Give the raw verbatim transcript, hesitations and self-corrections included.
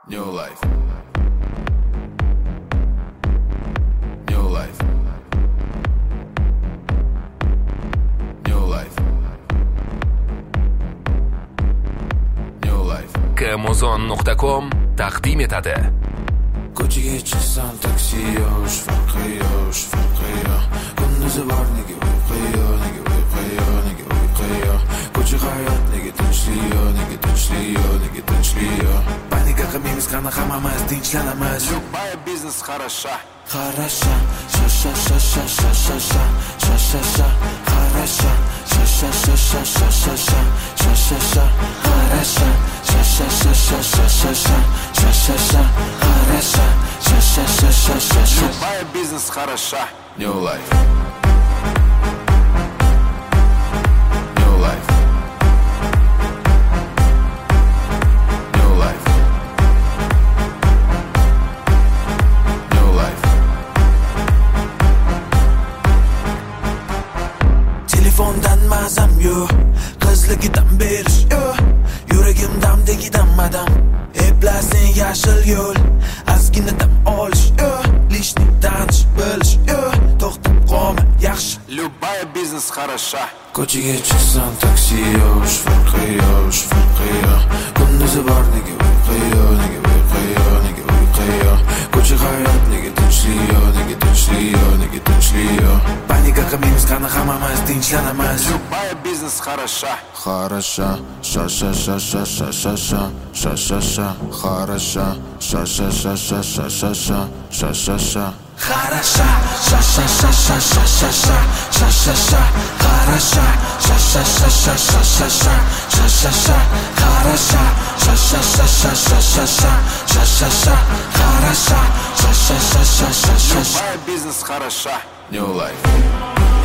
New life. New life. New life. New life. Amazon nuqta com taqdim etadi. Ko'chaga chiqsam taksi yosh, farqi yosh, farqi yosh. Kunduzi bor nega uyqu yo'q, nega uyqu yo'q, nega uyqu yo'q. Ko'cha hayot nega tinchlik yo'q, nega tinchlik yo'q, nega tinchlik yo'q. Panika qilmaymiz, qani hammamiz tinchlanamiz. Любая бизнес хороша. Хороша, ша ша ша ша ша ша ша ша ша ша. Хороша, ша ша ша ша ша ша ша ша ша ша. Хороша, ша ша ша ша ша ша ша ша ша ша. Хороша, ша ша ша ша ша ша. Любая бизнес хороша. New life. New life. New life. New life. Telefondan mazam yo'q, qizligidan berish yo'q. Yuragimdamdagidan madam, eplasin yashil yo'l. Ozgina dam olish yo'q, lishni tanish bilish yo'q. To'xtab qolma yaxshi. Любая бизнес хороша. Ko'chaga chiqsam taksi yosh, farqi yosh, farqi yo'q. Kunduzi bor nega uyqu yo'q, nega uyqu yo'q, nega uyqu yo'q. Ko'cha hayot nega tinchlik yo'q, nega tinchlik yo'q, nega tinchlik yo'q. Panika qilmaymiz, qani hammamiz tinchlanamiz. Любая бизнес хороша. Хороша, ша ша ша ша ша ша ша ша ша ша. Хороша, ша ша ша ша ша ша ша ша ша ша. Хороша, ша ша ша ша ша ша ша ша ша ша. Хороша, ша ша ша ша ша ша ша ша ша ша. Хороша, ша ша ша ша ша ша ша ша ша ша. Хороша, ша ша ша ша ша ша ша. Любая бизнес хороша. New life.